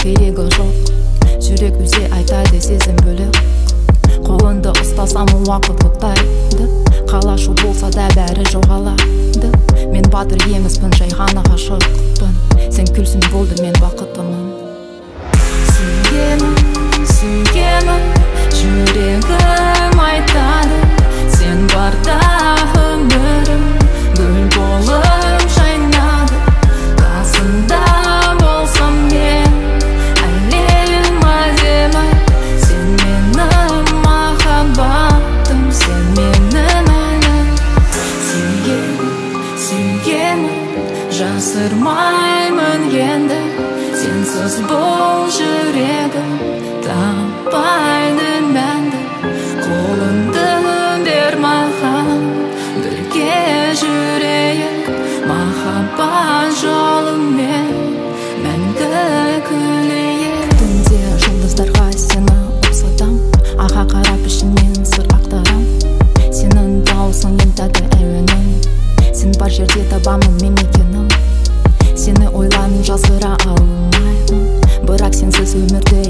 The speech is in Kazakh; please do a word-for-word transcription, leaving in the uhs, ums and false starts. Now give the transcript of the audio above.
керегі жоқ. Жүрек үзе айтайды сезім бөлек. Қолыңды ұстасам уақыт тоқтайды. Қалашу болса да бәрі жоғалады. Мен батыр емеспін, жай ғана ғашықпын. Сен күлсін болды, мен бақыттымын. Сүйемін, сүйемін, жүрегім айтады. Сен барда өмірім гүл болып жайнады. Қасында болсам мен әлем әдемі. Сен менің махаббатым, сен менің әлем. Сүйемін, сүйемін, жасырмаймын енді. Сенсіз бұл жүрегім таппайды мәнді. Қолыңды бер маған, бірге жүрейік махаббат жолымен, мәңгі күлейік. Түнде жұлдыздарға сені ұқсатам, аға қарап ішімнен сыр ақтарам. Сенің дауысың ең тәтті әуенім, сен бар жерде табамын мен екенім. Сені ойланып жасыра алмаймын, бірақ сенсіз өмірде